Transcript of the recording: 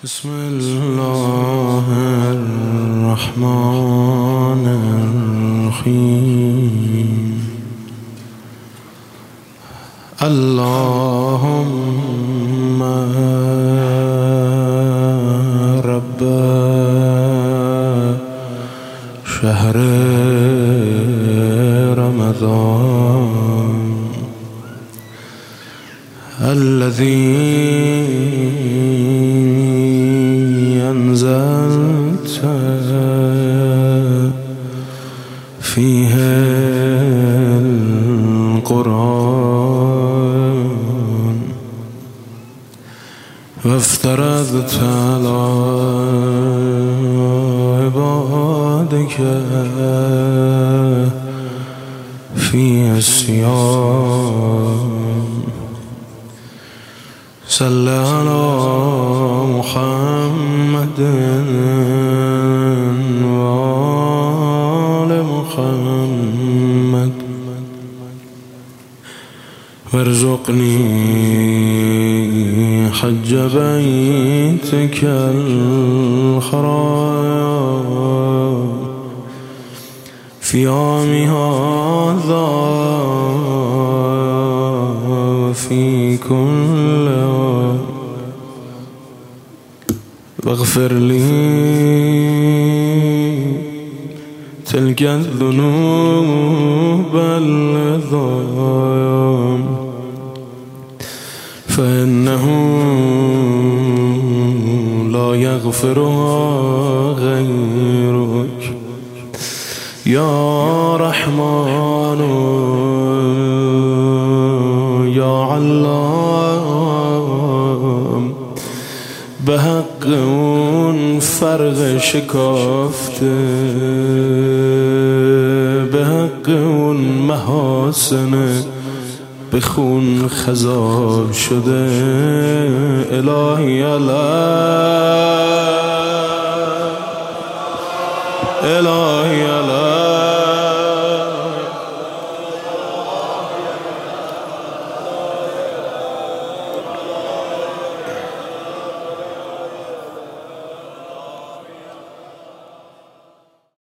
بسم الله الرحمن الرحيم. اللهم رب شهر رمضان الذي أنزلت فيه القرآن وافترضت على عبادك في الصيام. صل على محمد وآل محمد وارزقني حج بيتك الحرام في عام هذا وفي كل واغفر لي تلك الذنوب العظام فإنه لا يغفرها غيرك يا رحمن يا علام. بحق اون فرق شکافته، به حق اون محاسن به خون خضاب شده، الهی الهی الهی